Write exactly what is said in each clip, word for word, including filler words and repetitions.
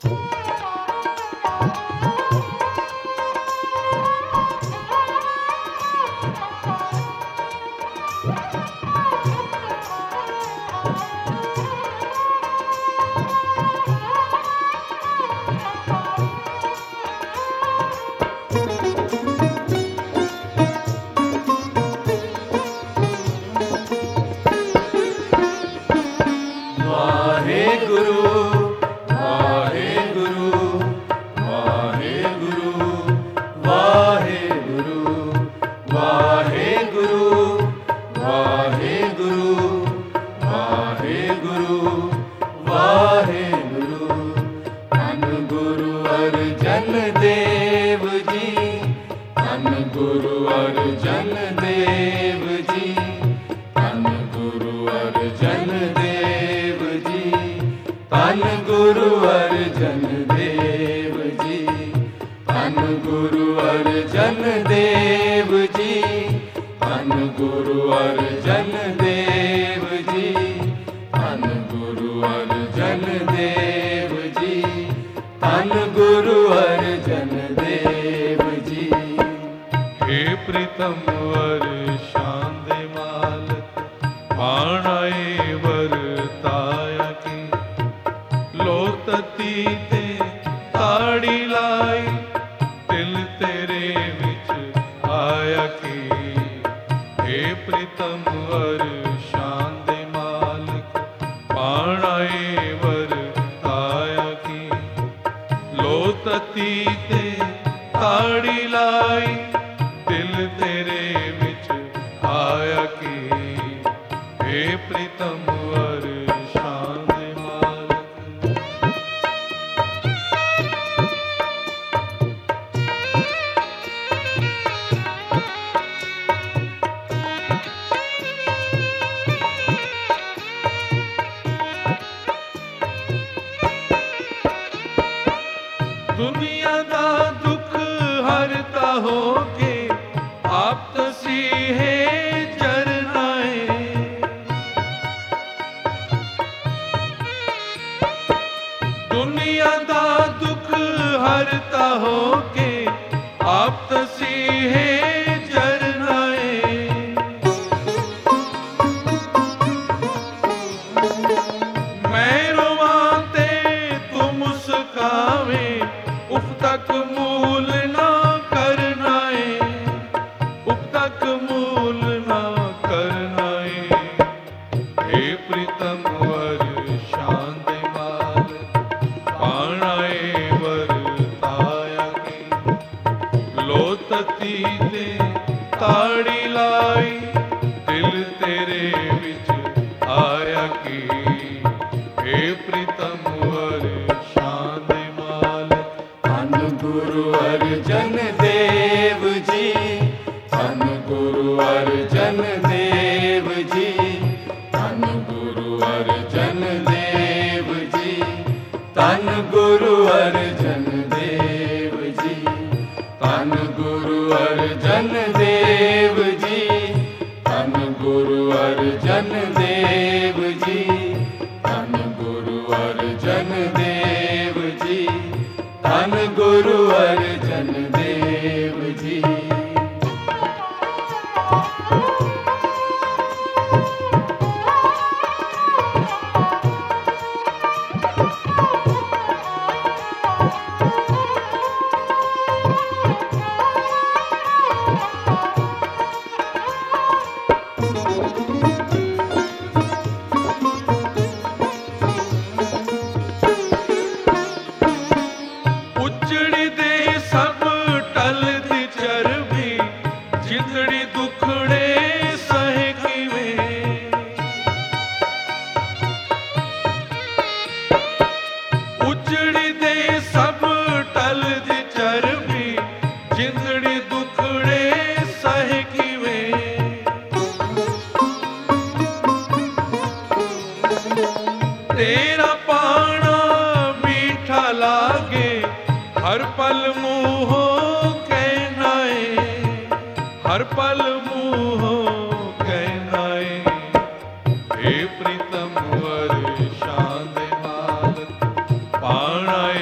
प्रीतम वर शांद माल पाणाए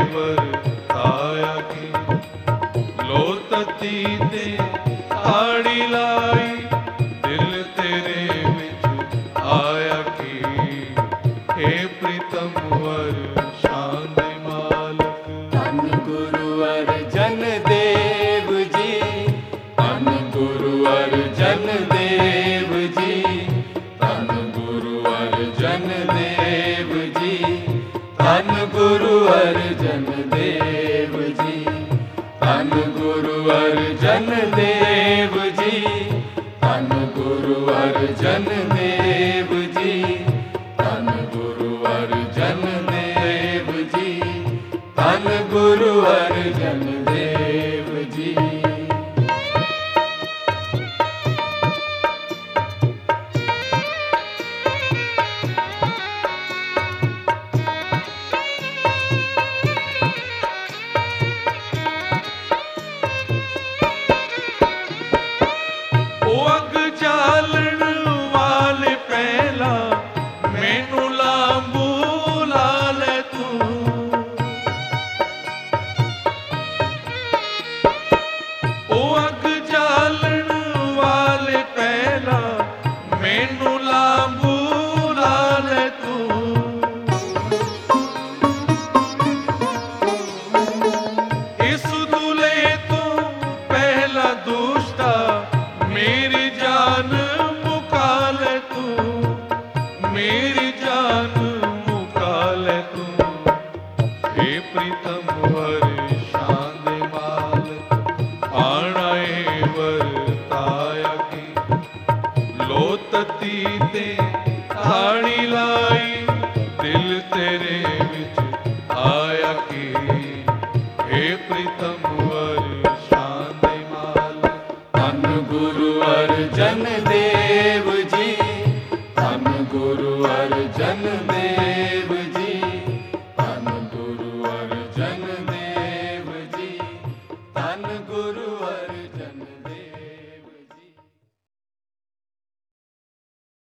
ਵਰਤਾਇਆ ਕੀ। ਲੋ ਤਤੀ ਤੇ ਤਾੜੀ ਲਾਈ, ਦਿਲ ਤੇਰੇ ਵਿੱਚ ਆਇਆ ਕੀ। हे प्रीतम वर शान मालक। धन गुरु अर्जन देव जी, धन गुरु अर्जन देव जी, धन गुरु अर्जन देव जी, धन गुरु अर्जन देव जी, धन गुरु अर्जन देव जी, धन गुरु अर्जन देव जी, धन गुरु अर्जन देव जी, धन गुरु अर्जन देव जी। ਉਹ ਅੱਗ ਜਾਲਣ ਵਾਲੇ ਪਹਿਲਾ ਮੈਨੂੰ ਲਾਂਬੂ ਲਾ ਲੈ ਤੂੰ। ਉਹ ਅੱਗ ਜਾਲਣ ਵਾਲੇ ਪਹਿਲਾ ਮੈਨੂੰ ਲਾਂਬੂ ਲਾ ਲੈ ਤੂੰ। ਇਸ ਦੁਲੇ ਤੋਂ ਪਹਿਲਾ ਦੁਸ਼ਟਾ मेरी जान मुका ले तू, मेरी जान मुका ले तू। हे प्रीतम वर शान मालक, आना ए वरताया की। लो तती ते ताड़ी लाई, दिल तेरे विच आया की। हे प्रीतम वर शान मालक। धन गुरु अर्जन देव जी, धन गुरु अर्जन देव जी, धन गुरु अर्जन देव जी, धन गुरु अर्जन